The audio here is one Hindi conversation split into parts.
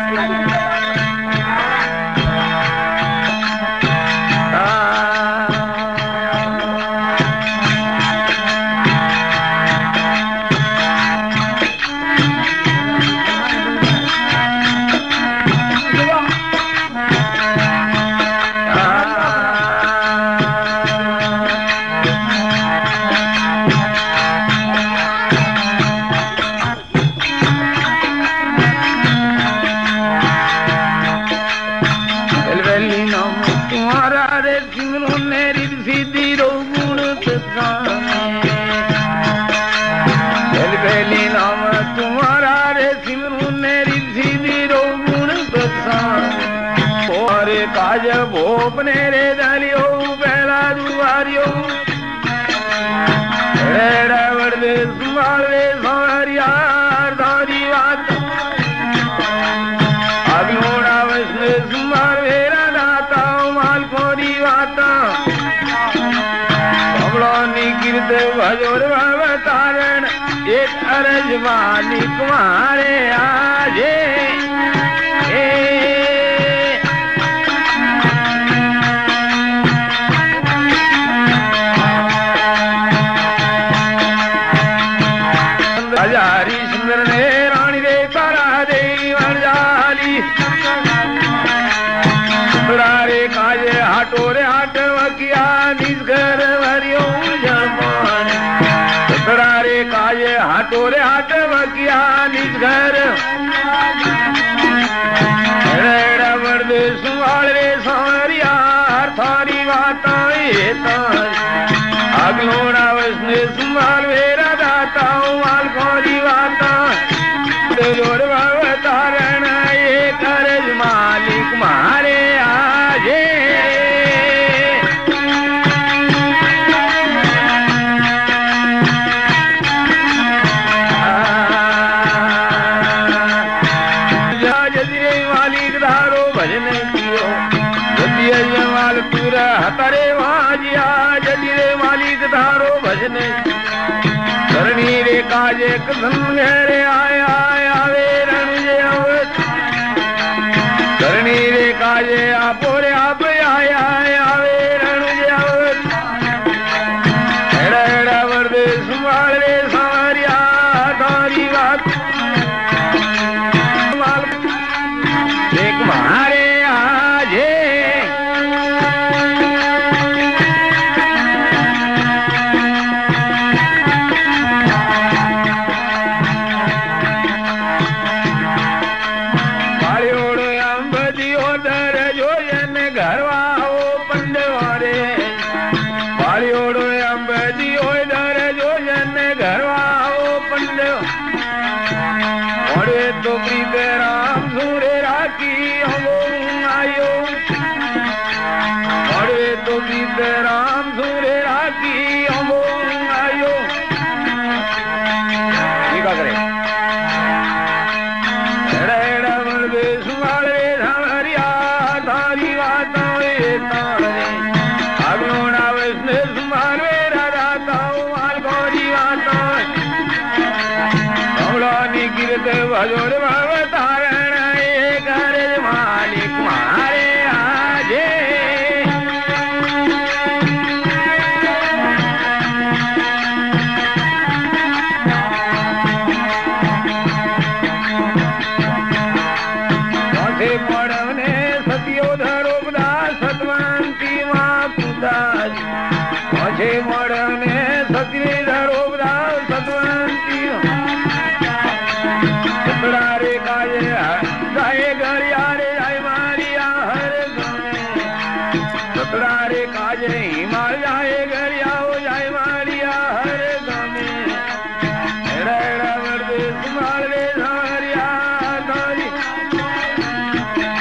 भोपने रे दलियो पहला दुआरियो रेड़ा वर्दे सुमारे सोहरियार दारी बात अग्नोड़ा वैष्णे सुमार वेरा दाता माल कोरी बाता कमलो निकिरत भजोर भवतारण एक अरज वाली कुमारे आजे हजारी सुंदर ने रानी दे तारा दे वरजाली सुंदरारे काजे हाटोरे हाट वकिया निज घर भरियो जमान सुंदरारे काजे हाटोरे हाट वकिया निज घर रेड़ा वर्द सुवाले सारिया थारी वाता ये तारी अग्नोड़ा वैष्णे सुमाल वेरा दाता माल कोरी वाता जोर भवतारण ये करज मालिक मारे आजे जजरे मालिक धारो भजन कियो जतिया माल पूरा हतारे वाजिया जजरे मालिक धारो भजन करणी रे काजे कदम घेरे आया आवे रणजे अवत करणी रे काजे आपोरे आप आया आवे रणजे अवत एड़ा एड़ा वर्दे सुमाल रे सारिया तारी बात देख मारे आजे तो प्रीत राम सूरे राखी हम आयो और तो प्रीत राम सूरे राखी हम आयो क्या करे रेड़ा वर्दे सुवाले धारिया धारी वाता ये तारे अग्नोड़ा वैष्णे सुमारे राधा माल गौरी वाता निकिरत भजोर भवतारण ये करज मालिक मारे आजे चौथे पड़वने सतियो धरोपदा सतवंती माँ पुदाज चौथे पड़वने सती धरोपदा सतवंती रे काजे जाए घर यारे जाए मारिया हर गमे सतरा रे काजे हिमाल जाए घर आओ जाए मारिया हर गमे रेड़ा वर्दे सुमाल रे सारिया तारी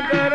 कर